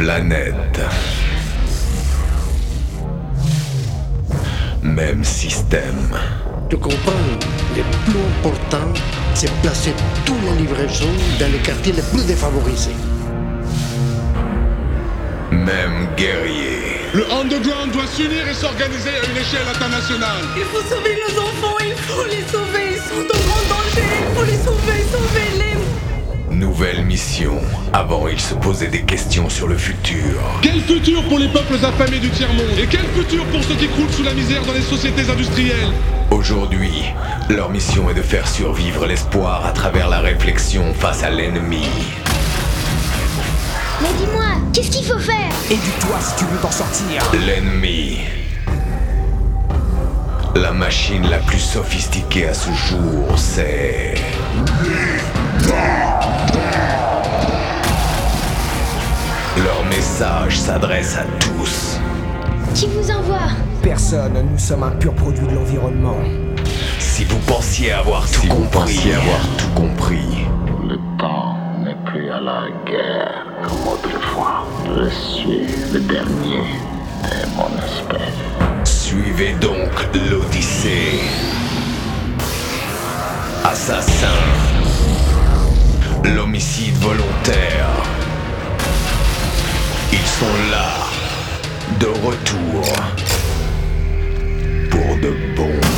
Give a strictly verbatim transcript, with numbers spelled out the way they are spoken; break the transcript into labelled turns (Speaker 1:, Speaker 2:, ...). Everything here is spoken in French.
Speaker 1: planète. Même système.
Speaker 2: Tu comprends? Le plus important, c'est placer toutes les livraisons dans les quartiers les plus défavorisés.
Speaker 1: Même guerrier.
Speaker 3: Le underground doit s'unir et s'organiser à une échelle internationale.
Speaker 4: Il faut sauver nos enfants, il faut les sauver. Ils sont en grand danger, il faut les sauver, sauvez-les.
Speaker 1: Nouvelle mission. Avant, ils se posaient des questions sur le futur.
Speaker 3: Quel futur pour les peuples affamés du tiers-monde? Et quel futur pour ceux qui croulent sous la misère dans les sociétés industrielles?
Speaker 1: Aujourd'hui, leur mission est de faire survivre l'espoir à travers la réflexion face à l'ennemi.
Speaker 5: Mais dis-moi, qu'est-ce qu'il faut faire?
Speaker 6: Éduque-toi si tu veux t'en sortir.
Speaker 1: L'ennemi. La machine la plus sophistiquée à ce jour, c'est... Leur message s'adresse à tous.
Speaker 5: Qui vous envoie?
Speaker 6: Personne, nous sommes un pur produit de l'environnement.
Speaker 1: Si vous pensiez avoir tout
Speaker 7: si
Speaker 1: compris,
Speaker 7: vous pensiez
Speaker 1: avoir tout compris.
Speaker 7: Le temps n'est plus à la guerre comme autrefois. Je suis le dernier de mon espèce.
Speaker 1: Suivez donc l'Odyssée. Assassin. L'homicide volontaire. Ils sont là, de retour, pour de bon.